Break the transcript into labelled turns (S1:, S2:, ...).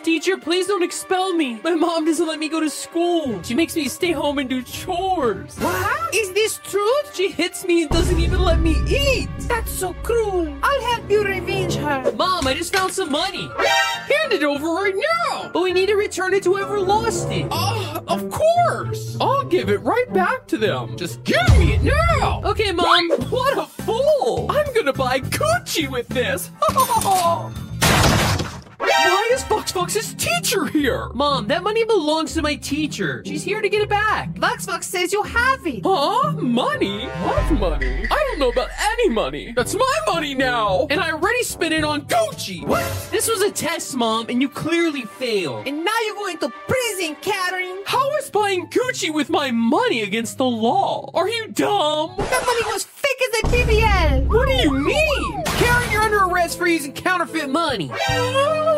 S1: Teacher, please don't expel me. My mom doesn't let me go to school. She makes me stay home and do chores.
S2: What? Is this truth?
S1: She hits me and doesn't even let me eat.
S2: That's so cruel. I'll help you revenge her.
S1: Mom, I just found some money. Hand it over right now. But we need to return it to whoever lost it.
S3: Of course. I'll give it right back to them. Just give me it now.
S1: Okay, Mom.
S3: What a fool. I'm gonna buy Gucci with this. Why is Fox's teacher here?
S1: Mom, that money belongs to my teacher. She's here to get it back.
S2: Fox says you have it.
S3: Huh? Money? What money? I don't know about any money. That's my money now. And I already spent it on Gucci.
S1: What? This was a test, Mom, and you clearly failed.
S2: And now you're going to prison, Karen.
S3: How is buying Gucci with my money against the law? Are you dumb?
S2: That money was fake as a BBL.
S3: What do you mean?
S1: Karen, you're under arrest for using counterfeit money.